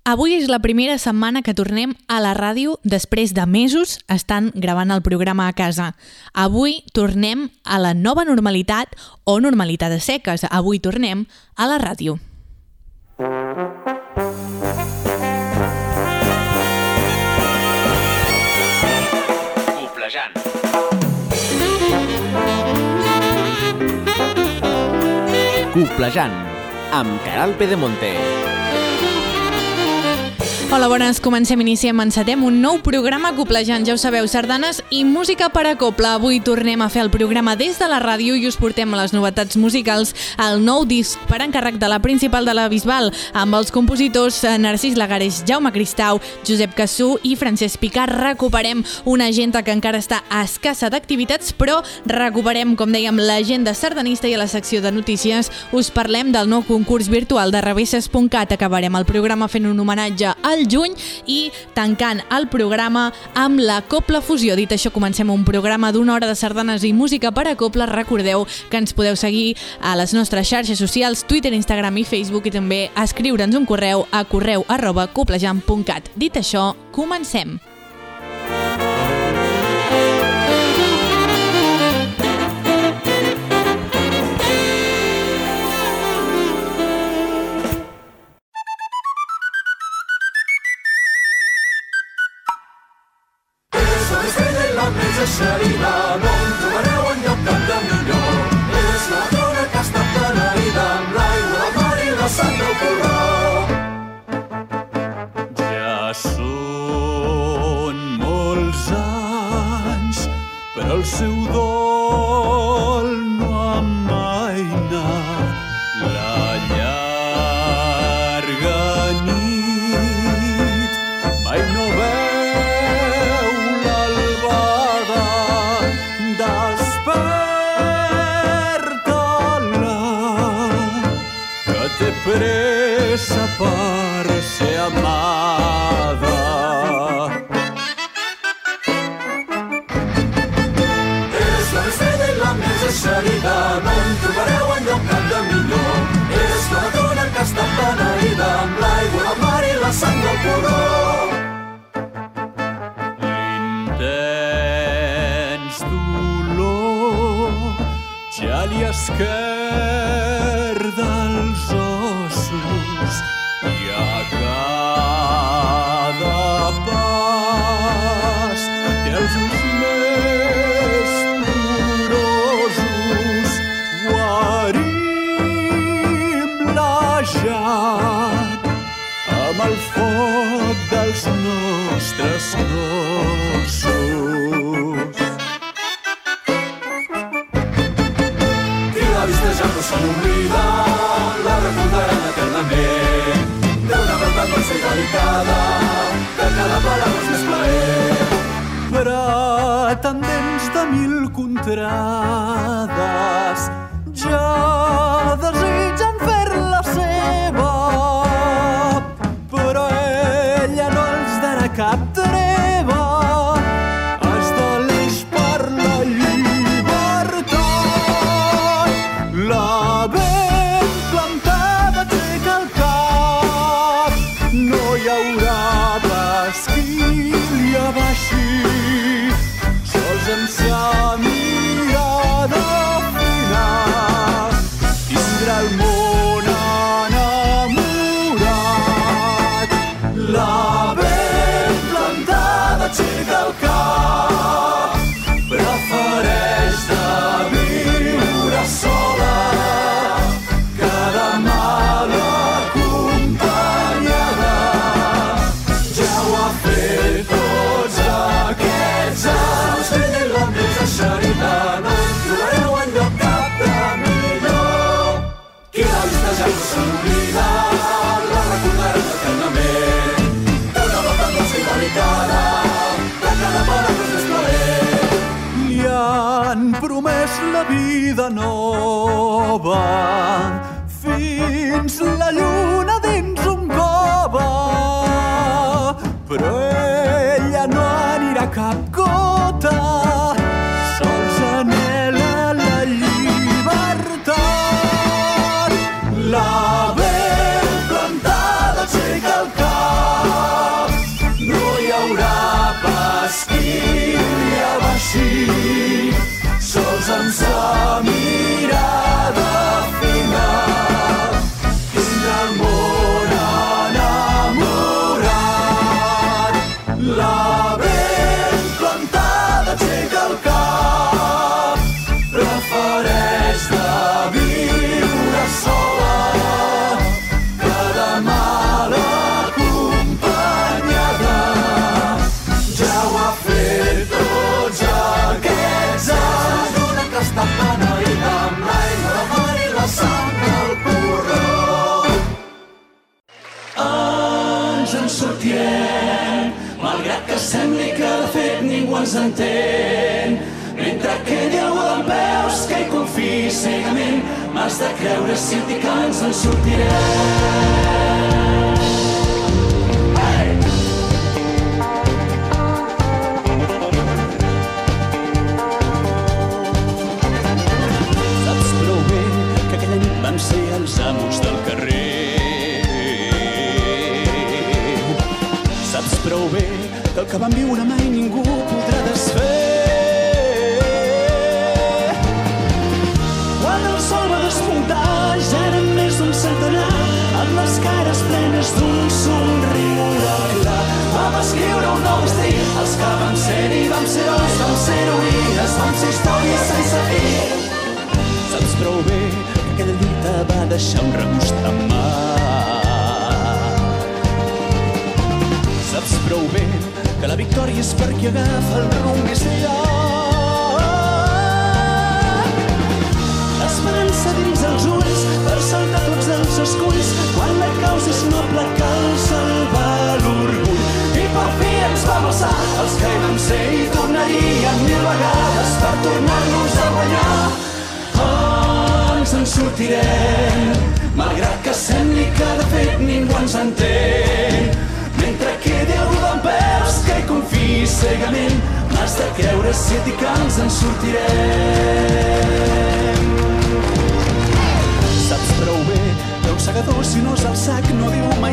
Avui és la primera setmana que tornem a la ràdio després de mesos estant gravant el programa a casa. Avui tornem a la nova normalitat o normalitat a seques. Avui tornem a la ràdio. Coplejant. Coplejant, amb Caral Pedemonte. Hola, bones. Encetem un nou programa Coplejant. Ja ho sabeu, sardanes i música per a copla. Avui tornem a fer el programa des de la ràdio i us portem les novetats musicals, el nou disc per encàrrec de la Principal de la Bisbal, amb els compositors Narcís Lagares, Jaume Cristau, Josep Cassú i Francesc Picard. Recuperem una agenda que encara està escassa d'activitats, però recuperem, com dèiem, l'agenda sardanista, i a la secció de notícies us parlem del nou concurs virtual de revesses.cat. Acabarem el programa fent un homenatge al juny i tancant el programa amb la Copla Fusió. Dit això, comencem un programa d'una hora de sardanes i música per a copla. Recordeu que ens podeu seguir a les nostres xarxes socials, Twitter, Instagram i Facebook, i també escriure'ns un correu a correu@coplejant.cat. Dit això, comencem. Xerida, no en trobareu enlloc cap de millor. És la dona que ha estat beneïda amb l'aigua del mar i la sang del porró. Ja són molts anys, però el seu dol no amaina. La llarga nit mai no veu pressa per ser amada. És la estrella i la més eixerida, no en trobareu enlloc cap de millor. És la dona que ha estat beneïda amb l'aigua del mar i la sang del porró. L'intens dolor ja li esquerda els ossos i a cada pas té els ulls més plorosos. Guarim la llat amb el foc dels nostres cossos. Qui l'ha vista ja no se n'oblida, la recordaran eternament. Té una veritat molt ser delicada, que cada paraula és més plaer. Pretendents de mil contrades ja desitgen fer-la seva, però ella no els darà cap treva. Es deleix per la llibertat. La ben plantada aixeca el cap, no hi haurà pas qui li abaixi, sols amb sa mirada fina tindrà el món enamorat. La ben plantada aixeca el cap, prefereix de viure sola que de mal acompanyada. Ja ho ha fet tots aquests anys. Ella i la més ens en sortirem, malgrat que sembli que de fet ningú ens entén. Mentre quedi algú dempeus que hi confiï cegament, m'has de creure si et dic que ens en sortirem. Vam ser els amos del carrer. Saps prou bé que el que vam viure mai ningú podrà desfer. Quan el sol va despuntar ja érem més d'un centenar, amb les cares plenes d'un somriure clar. Vam escriure un nou destí, els que vam ser-hi vam ser herois, vam ser heroïnes, vam ser històries sense fi. Saps prou bé aquella lluita va deixar un regust amarg. Saps prou bé que la victòria és per qui agafa el rumb més llarg. L'esperança dins els ulls per saltar tots els esculls, quan la causa és noble cal salvar l'orgull. I per fi ens vam alçar, els que hi vam ser i tornaríem 1000 vegades per tornar-nos a guanyar. Ens en sortirem, malgrat que sembli que de fet ningú ens entén. Mentre quedi algú dempeus que hi confiï cegament, m'has de creure si et dic que ens en sortirem. Saps prou bé que un segador, si no és el sac, no diu mai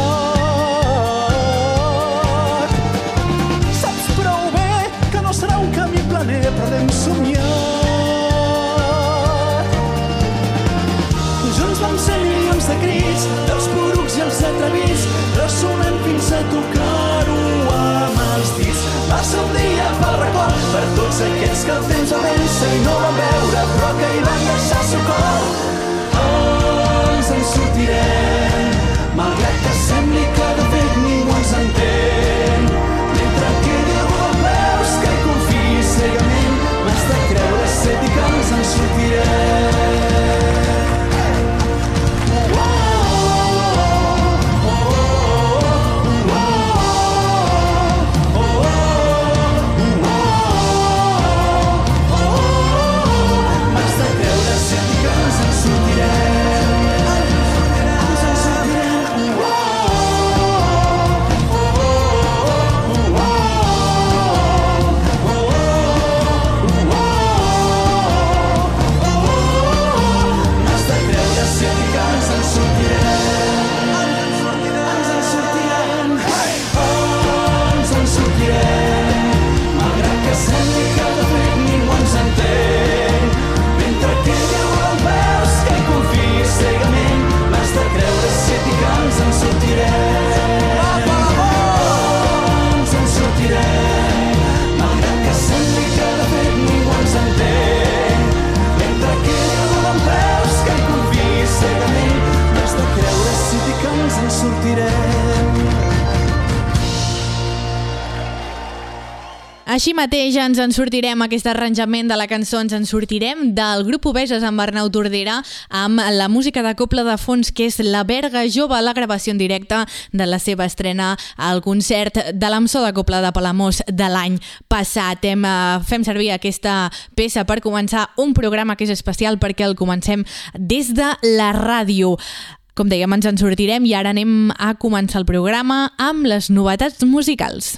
blat. Saps prou bé que no serà un camí planer, però l'hem somiat. Junts vam ser milions de crits, dels porucs i els atrevits, ressonant fins a tocar-ho amb els dits. Va ser un dia pel record per tots aquells que el temps va vèncer i no van veure, però que hi van deixar el seu cor. Ens en sortirem, malgrat que sembli que de fet ningú ens entén. Mentre quedi algú dempeus que hi confiï cegament, m'has de creure si et dic que ens en sortirem. Així mateix ens en sortirem, aquest arranjament de la cançó Ens en sortirem del grup Obeses amb Arnau Tordera, amb la música de cobla de fons que és La Berga Jove, la gravació en directe de la seva estrena al concert de l'Amsó de Cobla de Palamós de l'any passat. Fem servir aquesta peça per començar un programa que és especial perquè el comencem des de la ràdio. Com dèiem, ens en sortirem i ara anem a començar el programa amb les novetats musicals.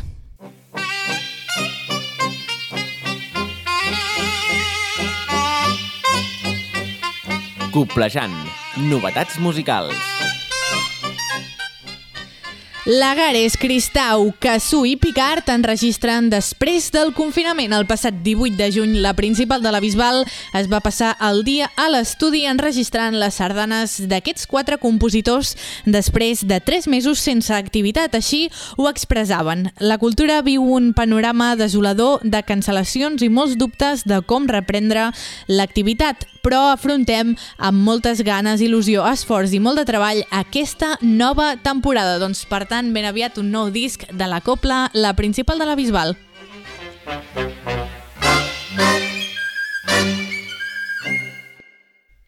Coplejant. Novetats musicals. Lagares, Cristau, Cassú i Picard enregistren després del confinament. El passat 18 de juny, la principal de la Bisbal es va passar el dia a l'estudi enregistrant les sardanes d'aquests 4 compositors després de 3 mesos sense activitat. Així ho expressaven. La cultura viu un panorama desolador de cancel·lacions i molts dubtes de com reprendre l'activitat, però afrontem amb moltes ganes, il·lusió, esforç i molt de treball aquesta nova temporada. Doncs, per tant, ben aviat un nou disc de la cobla, la principal de la Bisbal.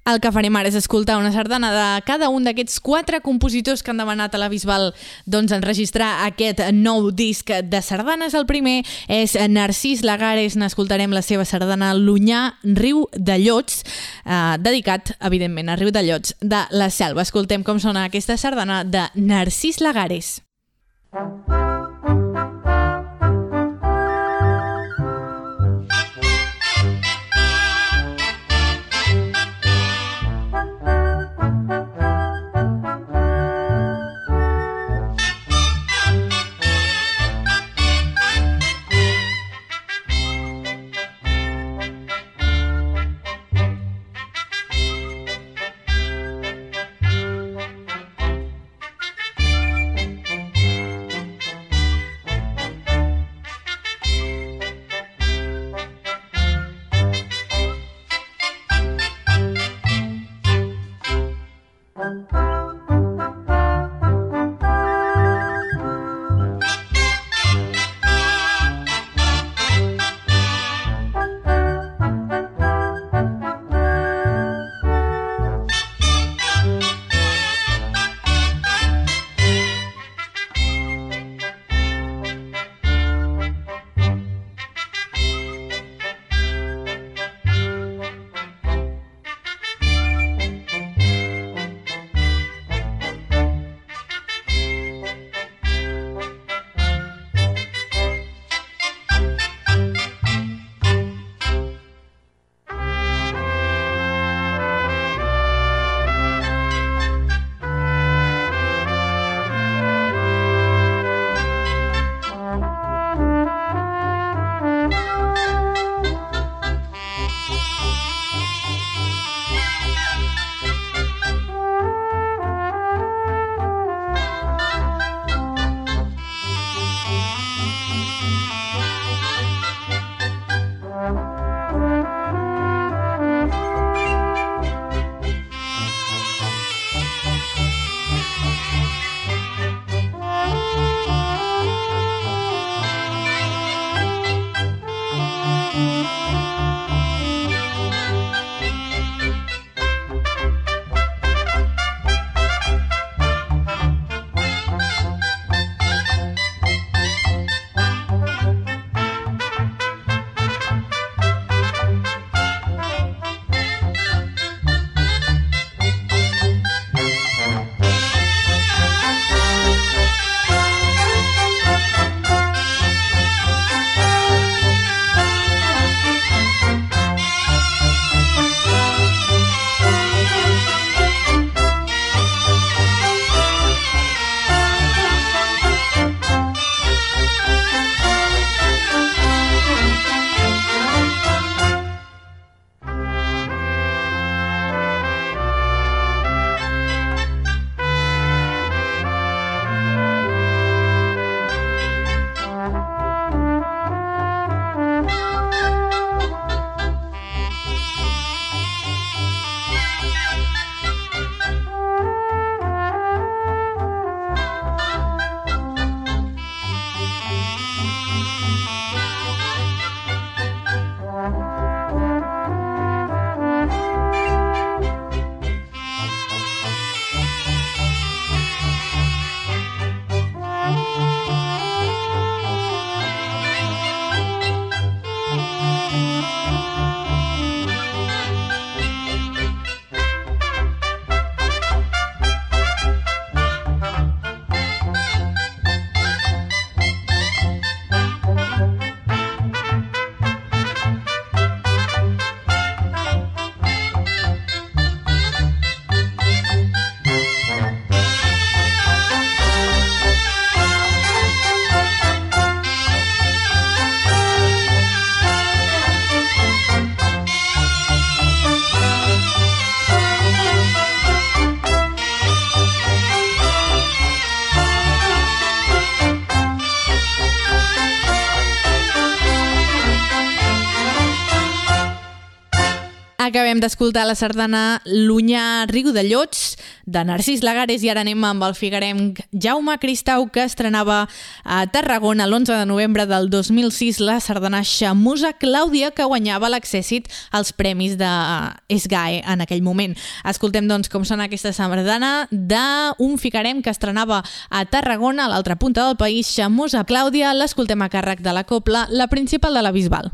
El que farem ara és escoltar una sardana de cada un d'aquests 4 compositors que han demanat a la Bisbal enregistrar aquest nou disc de sardanes. El primer és Narcís Lagares, n'escoltarem la seva sardana L'Onyar, Riu de Llots, dedicat, evidentment, a Riu de Llots de la Selva. Escoltem com sona aquesta sardana de Narcís Lagares. Acabem d'escoltar la sardana L'Onyar Riu de Llots, de Narcís Lagares, i ara anem amb el figuerenc Jaume Cristau, que estrenava a Tarragona l'11 de novembre del 2006 la sardana Xamusa Clàudia, que guanyava l'accèssit als premis de SGAE en aquell moment. Escoltem, doncs, com sona aquesta sardana d'un figuerenc que estrenava a Tarragona, a l'altra punta del país, Xamusa Clàudia. L'escoltem a càrrec de la cobla La Principal de la Bisbal.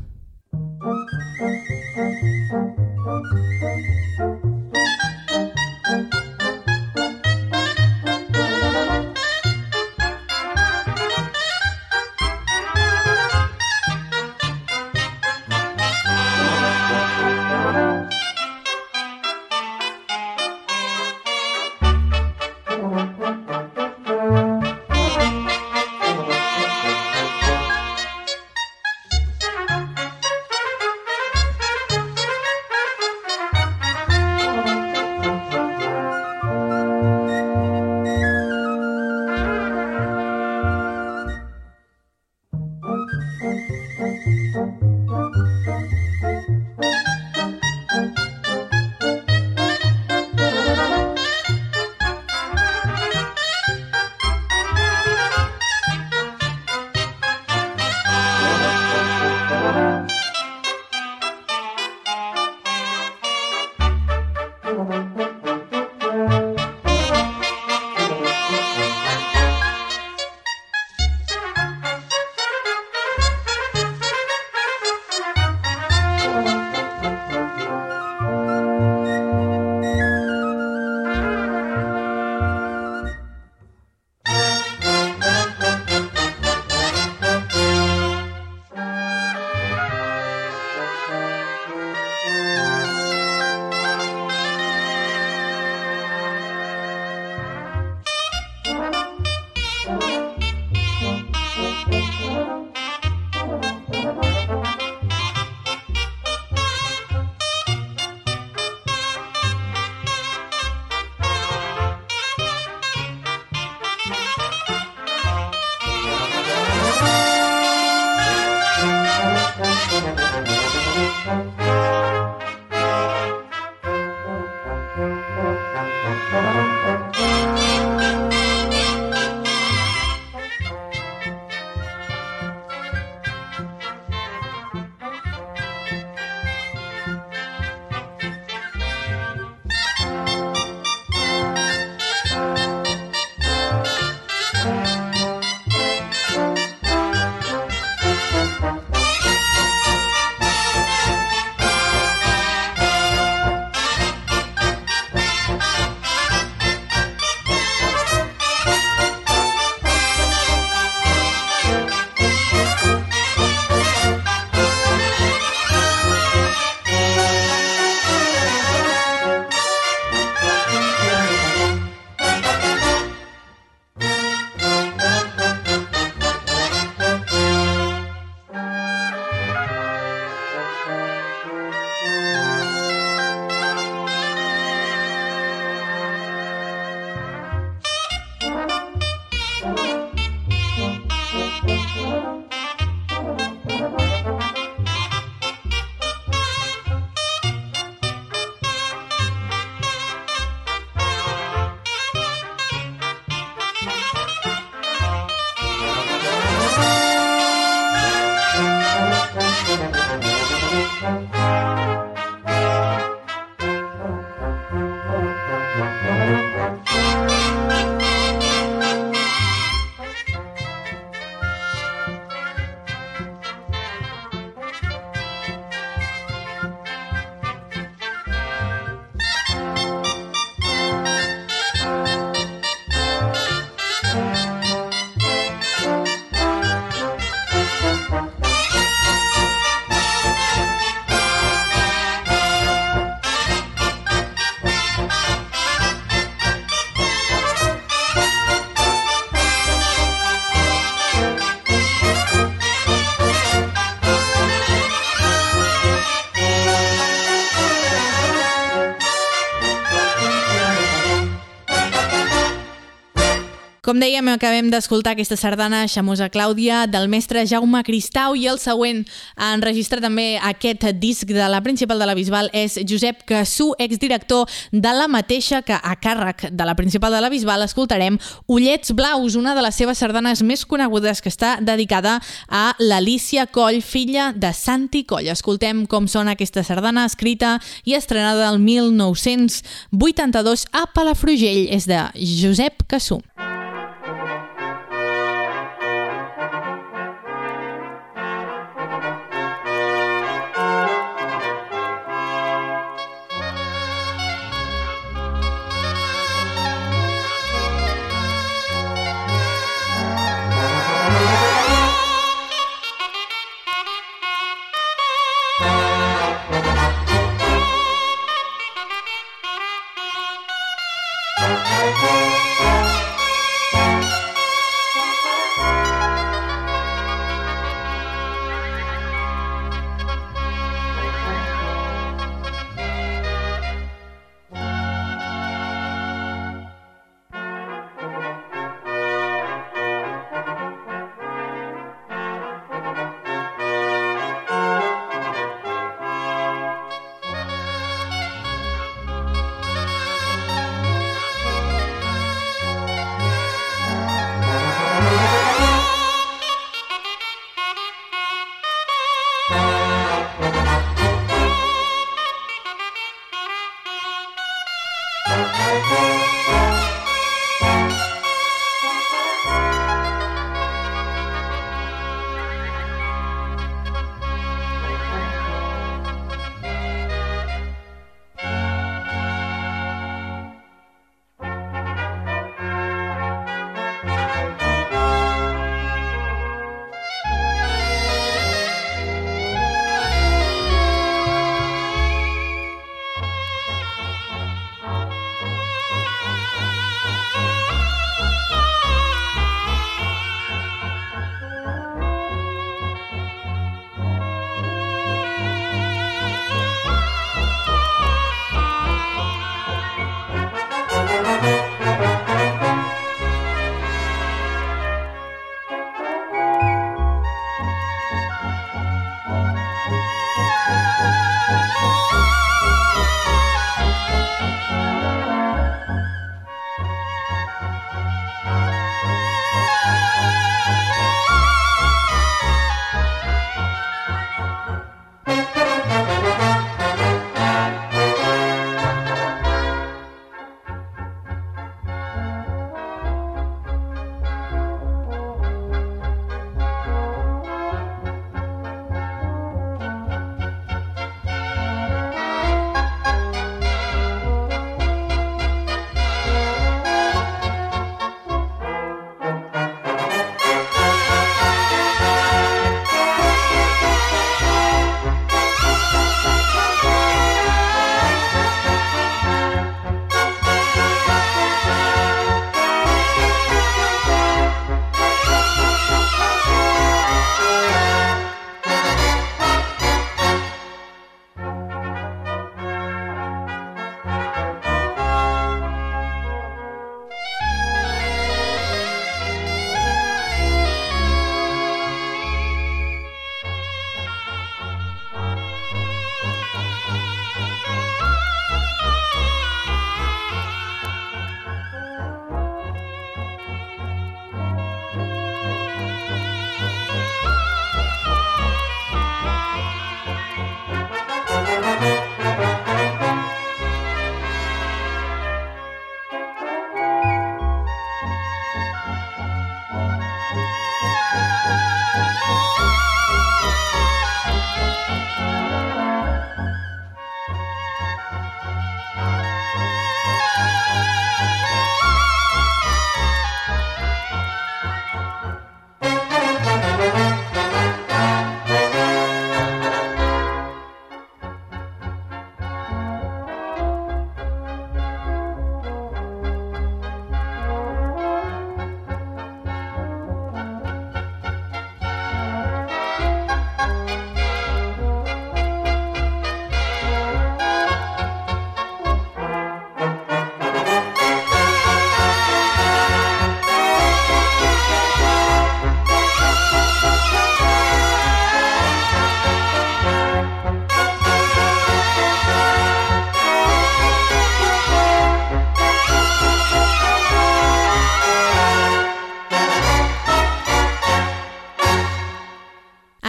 Com dèiem, acabem d'escoltar aquesta sardana Xamosa Clàudia del mestre Jaume Cristau i el següent a enregistrar també aquest disc de la Principal de la Bisbal és Josep Cassú, exdirector de la mateixa, que a càrrec de la Principal de la Bisbal escoltarem Ullets Blaus, una de les seves sardanes més conegudes, que està dedicada a l'Alícia Coll, filla de Santi Coll. Escoltem com sona aquesta sardana, escrita i estrenada el 1982 a Palafrugell. És de Josep Cassú.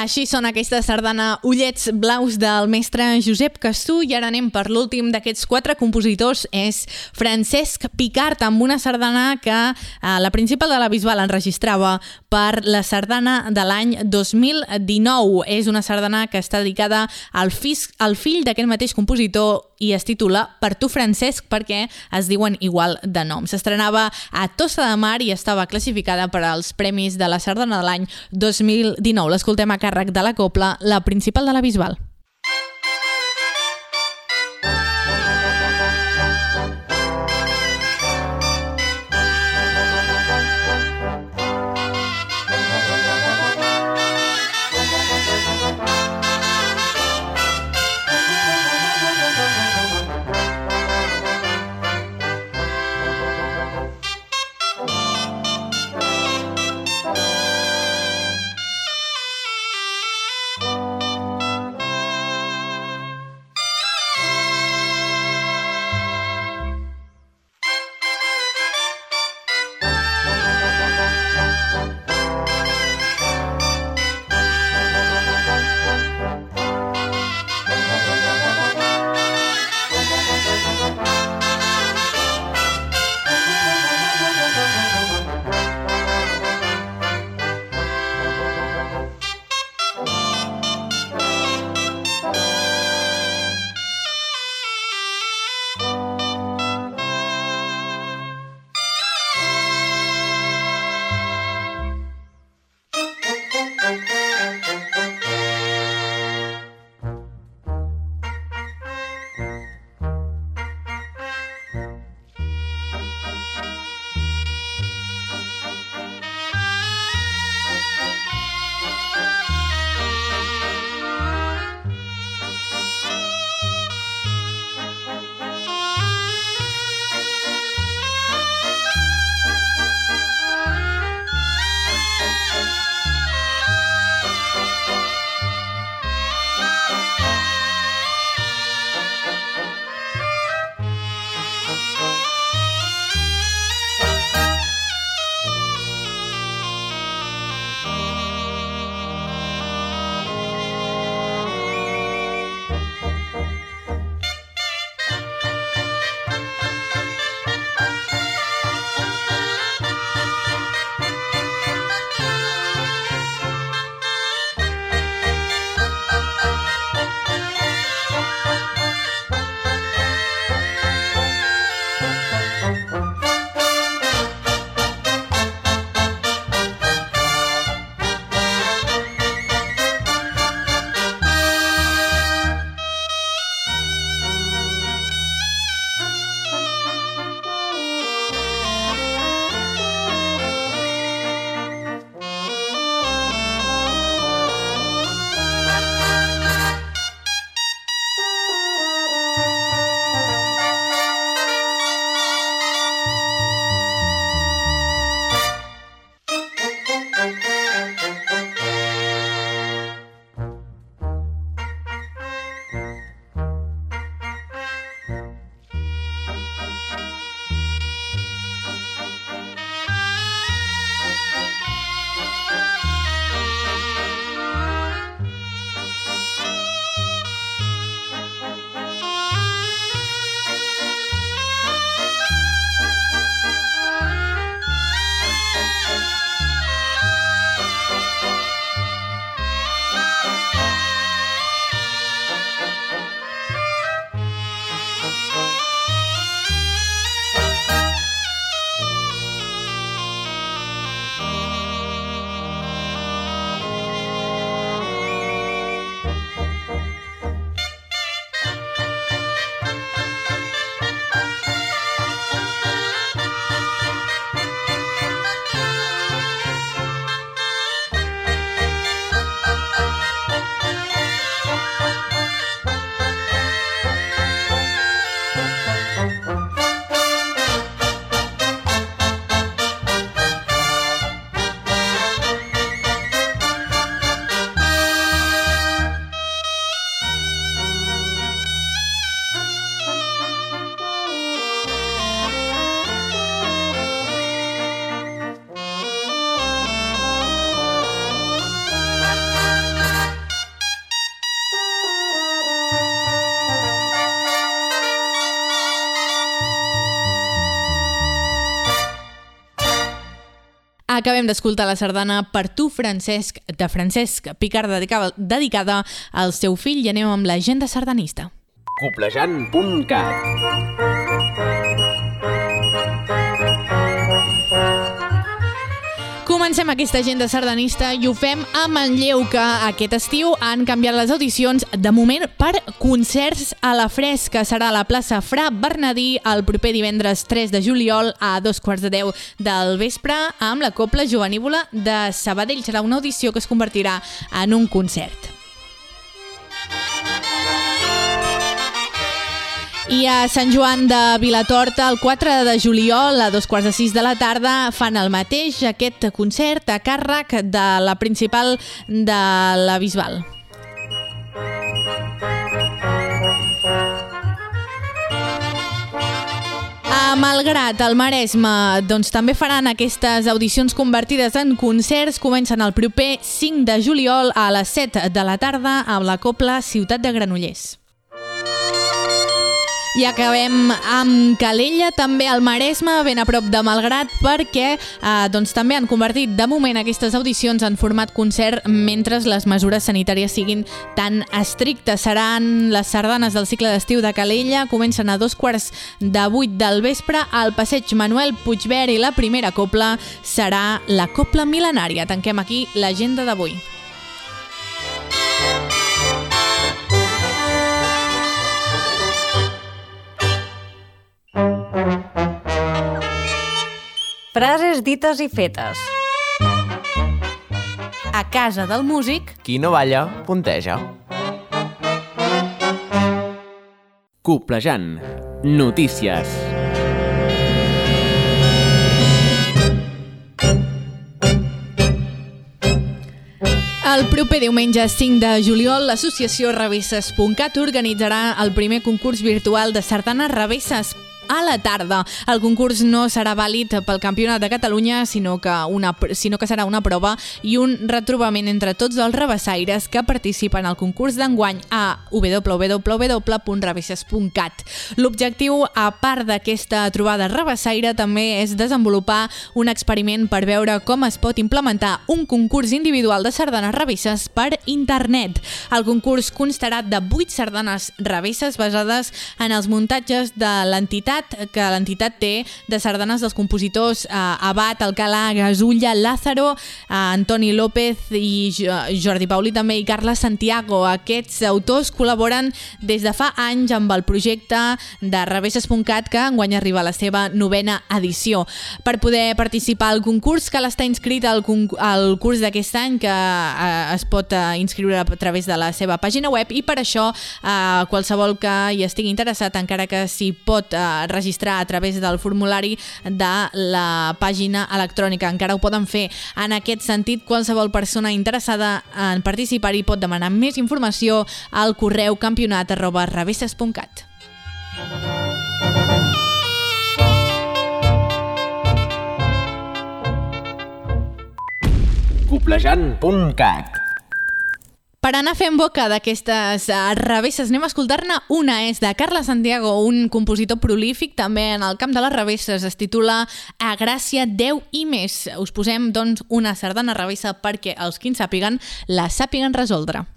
Així sona aquesta sardana Ullets Blaus del mestre Josep Castú i ara anem per l'últim d'aquests 4 compositors, és Francesc Picart, amb una sardana que la Principal de la Bisbal enregistrava per la sardana de l'any 2019. És una sardana que està dedicada al fill d'aquest mateix compositor i es titula Per tu, Francesc, perquè es diuen igual de nom. S'estrenava a Tossa de Mar i estava classificada per als Premis de la Sardana de l'any 2019. L'escoltem a càrrec de la cobla La Principal de la Bisbal. acabem d'escoltar la sardana Per tu, Francesc, de Francesc Picart, dedicada al seu fill, i anem amb l'agenda sardanista. Coplejant.cat. Comencem aquesta agenda sardanista i ho fem a Manlleu, que aquest estiu han canviat les audicions de moment per concerts a la fresca. Serà a la plaça Fra Bernadí el proper divendres 3 de juliol a 9:15 del vespre amb la Cobla Jovenívola de Sabadell. Serà una audició que es convertirà en un concert. I a Sant Joan de Vilatorta, el 4 de juliol, a 5:15 de la tarda, fan el mateix, aquest concert a càrrec de la principal de la Bisbal. A Malgrat, al Maresme, doncs també faran aquestes audicions convertides en concerts. Comencen el proper 5 de juliol a les 7 de la tarda amb la Cobla Ciutat de Granollers. I acabem amb Calella, també al Maresme, ben a prop de Malgrat, perquè doncs també han convertit de moment aquestes audicions en format concert mentre les mesures sanitàries siguin tan estrictes. Seran les sardanes del cicle d'estiu de Calella, comencen a 7:15 del vespre al passeig Manuel Puigvert i la primera cobla serà la Cobla Mil·lenària. Tanquem aquí l'agenda d'avui. Frases dites i fetes. A casa del músic, Qui no balla, punteja. Coplejant. Notícies. el proper diumenge 5 de juliol, l'associació Revesses.cat organitzarà el primer concurs virtual de sardanes revesses a la tarda. El concurs no serà vàlid pel Campionat de Catalunya, sinó que serà una prova i un retrobament entre tots els revessaires que participen al concurs d'enguany a www.revesses.cat. L'objectiu, a part d'aquesta trobada revessaire, també és desenvolupar un experiment per veure com es pot implementar un concurs individual de sardanes revesses per internet. El concurs constarà de 8 sardanes revesses basades en els muntatges de l'entitat que l'entitat té de sardanes dels compositors Abad, Alcalà, Gasulla, Lázaro, Antoni López i Jordi Paulí també i Carles Santiago. Aquests autors col·laboren des de fa anys amb el projecte de Revesses.cat que enguany arriba a la seva 9ª edició. Per poder participar al concurs cal estar inscrit al curs d'aquest any que es pot inscriure a través de la seva pàgina web i per això qualsevol que hi estigui interessat, encara que s'hi pot registrar a través del formulari de la pàgina electrònica. Encara ho poden fer. En aquest sentit, qualsevol persona interessada en participar-hi pot demanar més informació al correu campionat@revesses.cat. Coplejant.cat. Per anar fent boca d'aquestes revesses, anem a escoltar-ne una. És de Carles Santiago, un compositor prolífic també en el camp de les revesses. Es titula A Gràcia, Déu i més. Us posem, doncs, una sardana revessa perquè els qui en sàpiguen la sàpiguen resoldre.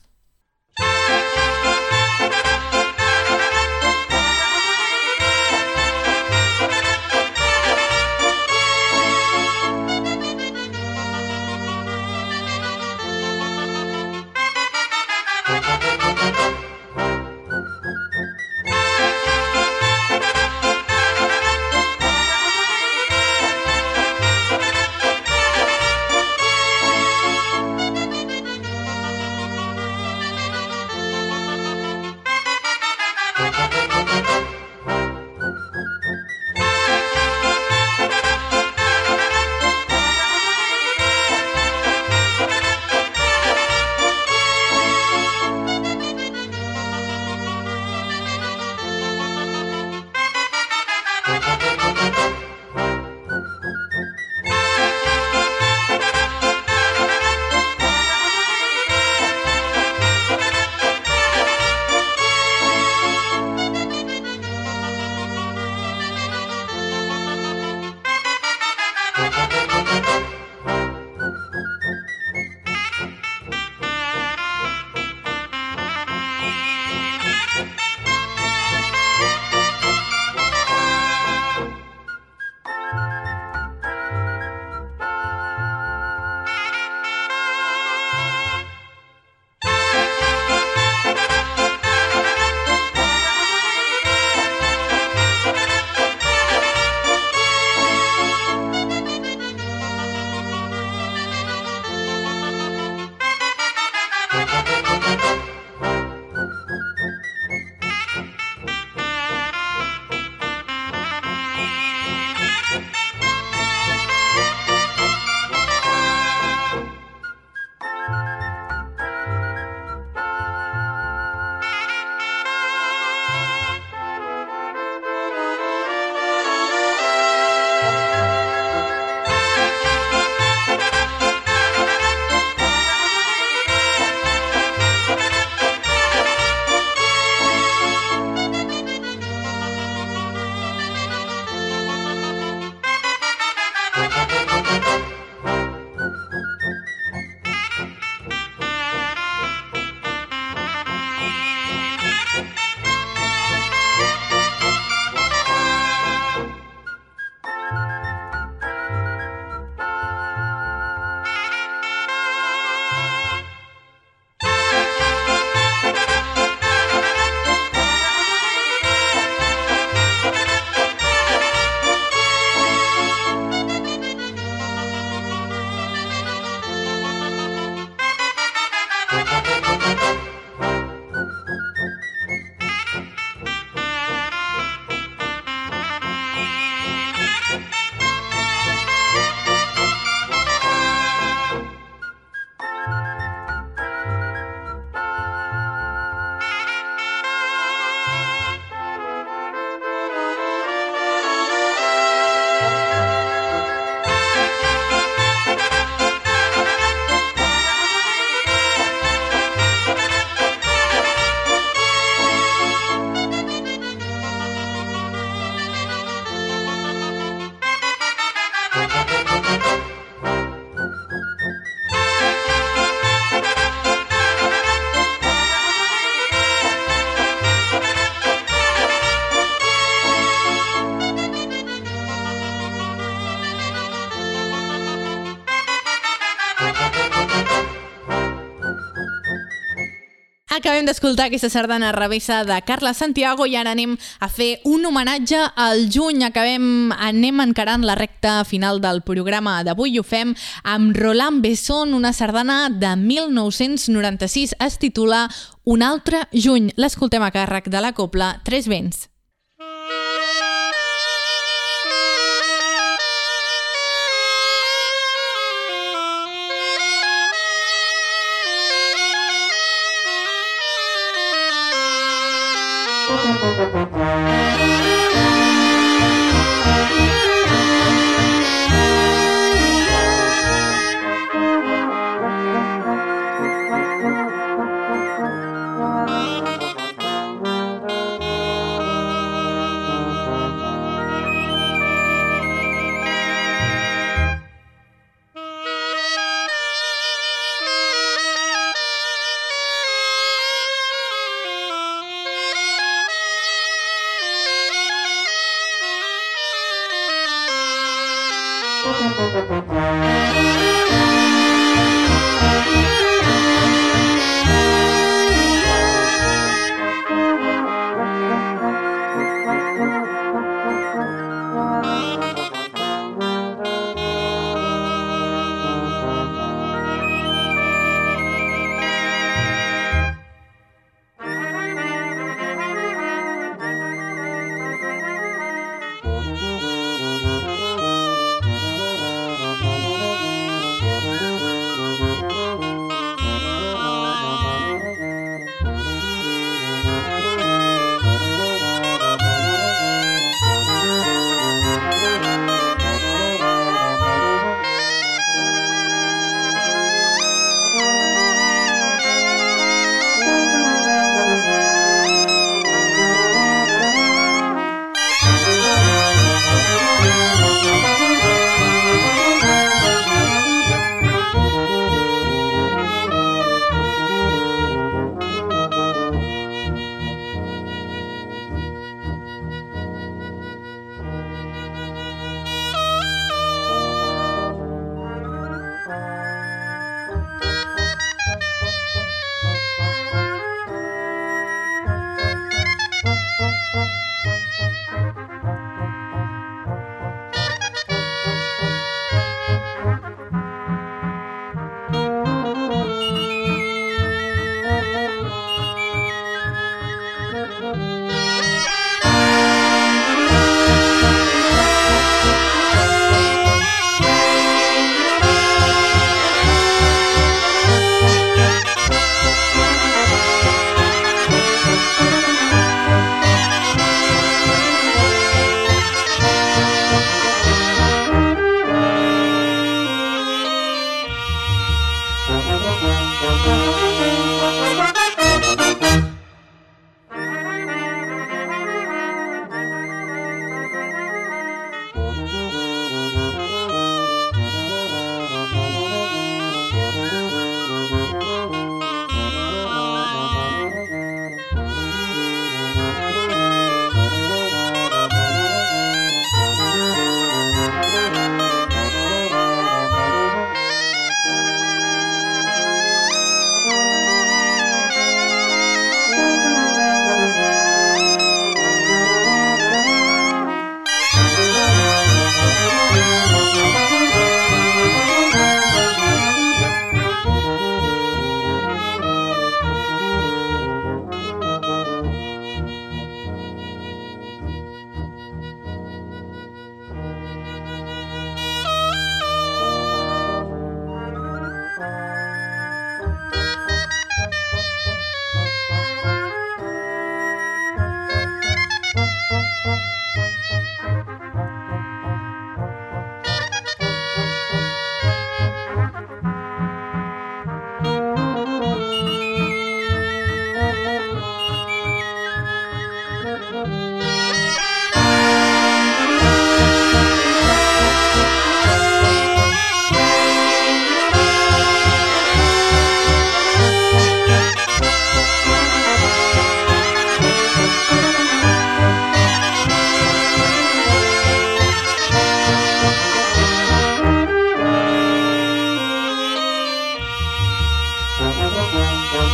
Acabem d'escoltar aquesta sardana revessa de Carla Santiago i ara anem a fer un homenatge al juny. Anem encarant la recta final del programa d'avui i ho fem amb Roland Besson, una sardana de 1996. Es titula Un altre juny. L'escoltem a càrrec de la cobla Tres Vents.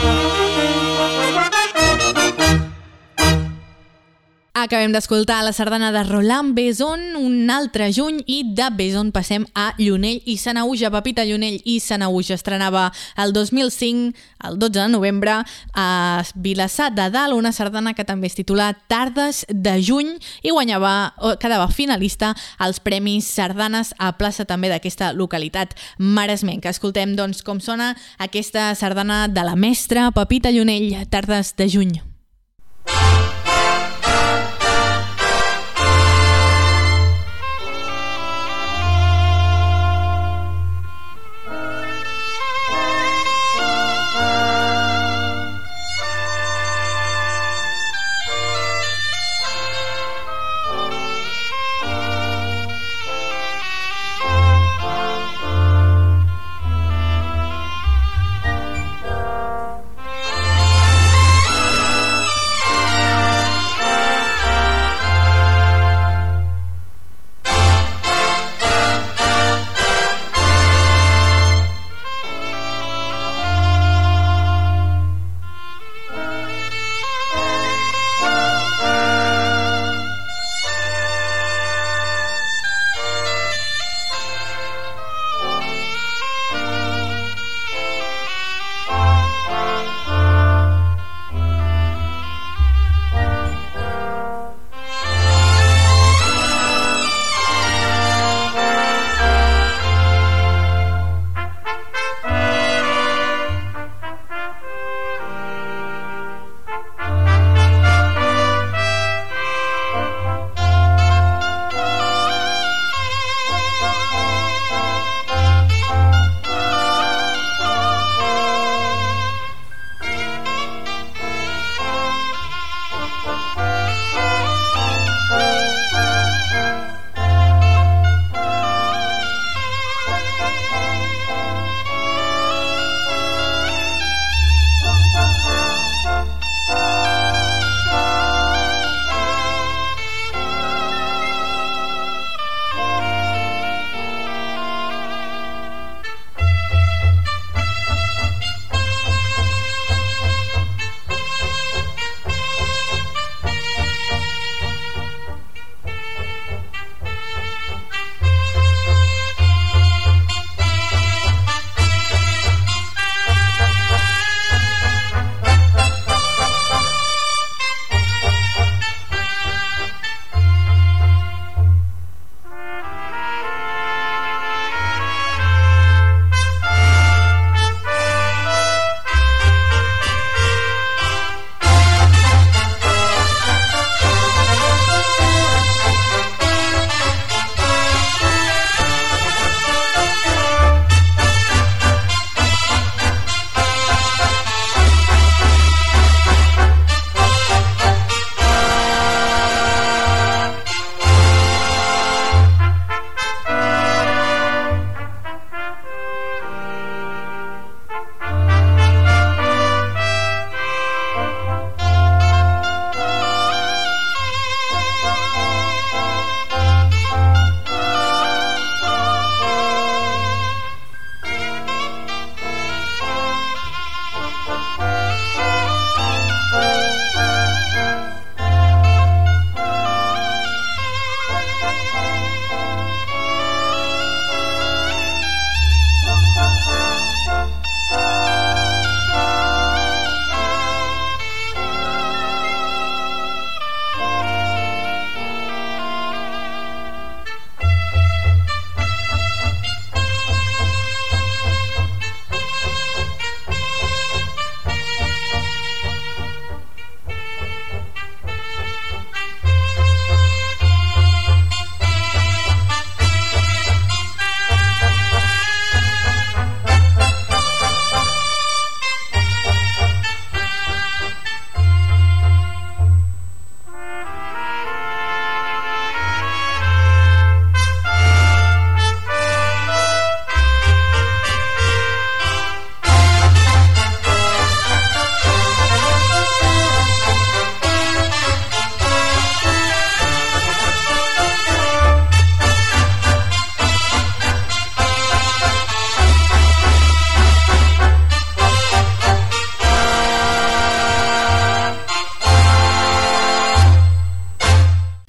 Acabem d'escoltar la sardana de Roland Besson, un altre juny, i de Besson passem a Llunell i Sanaüja. Pepita Llunell i Sanaüja estrenava el 2005, el 12 de novembre, a Vilassar de Dalt, una sardana que també es titula Tardes de juny i quedava finalista als Premis Sardanes a plaça també d'aquesta localitat maresmenca. Escoltem, doncs, com sona aquesta sardana de la mestra Pepita Llunell, Tardes de juny.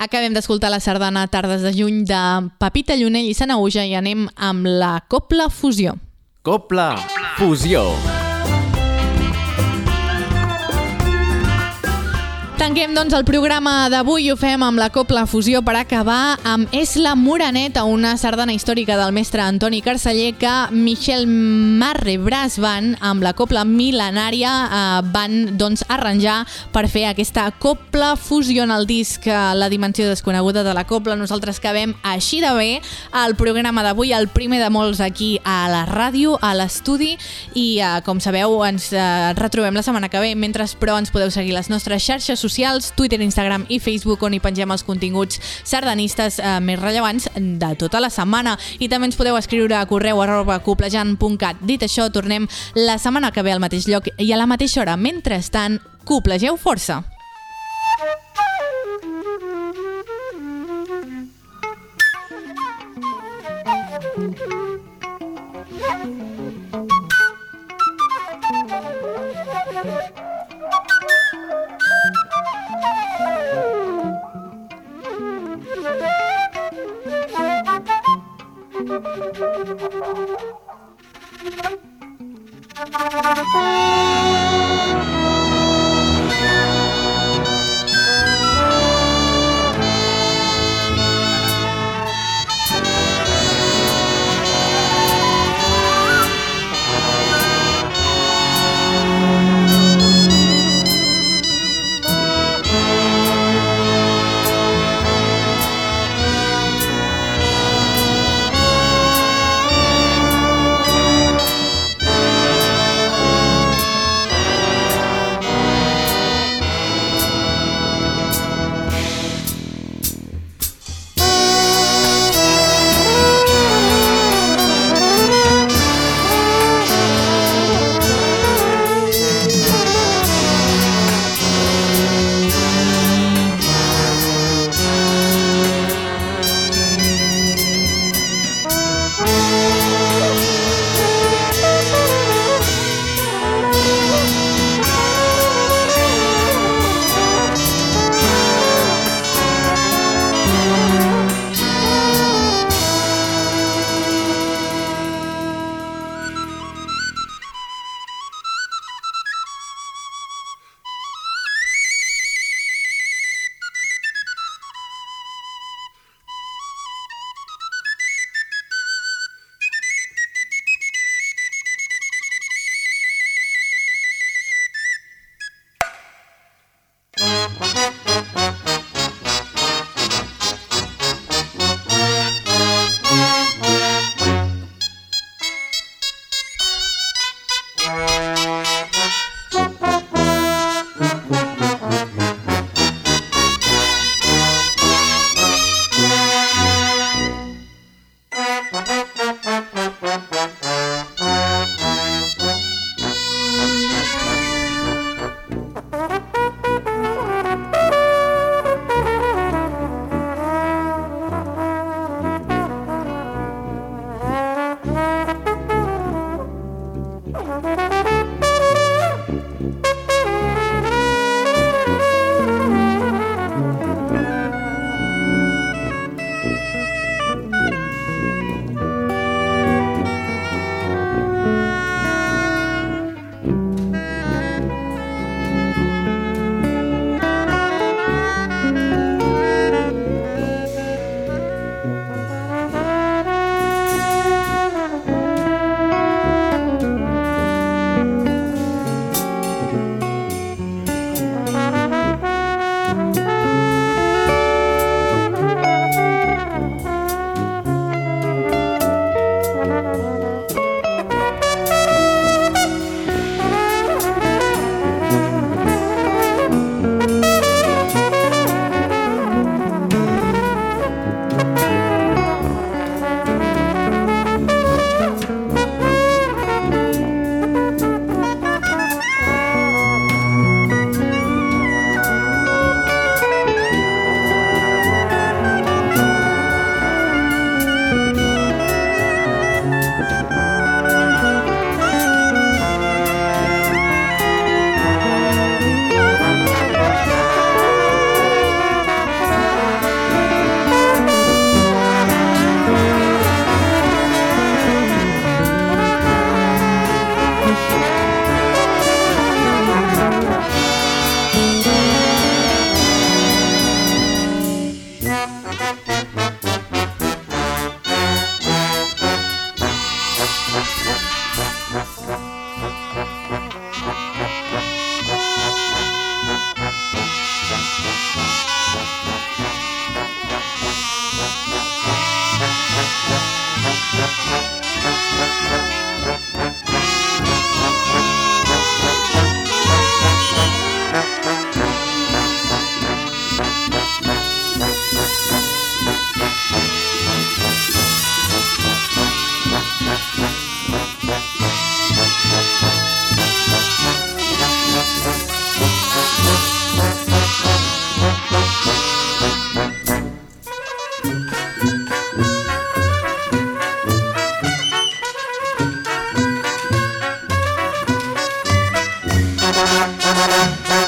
Acabem d'escoltar la sardana Tardes de juny de Pepita Llunell i Sanaüja i anem amb la Copla Fusió. Copla Fusió. Tanquem, doncs, el programa d'avui i ho fem amb la Copla Fusió per acabar amb És la Moreneta, una sardana històrica del mestre Antoni Carceller que Michel Marrebras Band, amb la Copla Mil·lenària, van, doncs, arranjar per fer aquesta Copla Fusió en el disc La dimensió desconeguda de la Copla. Nosaltres acabem així de bé el programa d'avui, el primer de molts aquí a la ràdio, a l'estudi, i com sabeu ens retrobem la setmana que ve. Mentre, però, ens podeu seguir les nostres xarxes socials, Twitter, Instagram i Facebook, on hi pengem els continguts sardanistes més rellevants de tota la setmana. I també ens podeu escriure a correu@coplejant.cat. Dit això, tornem la setmana que ve al mateix lloc i a la mateixa hora. Mentrestant, coplegeu força! Thank you.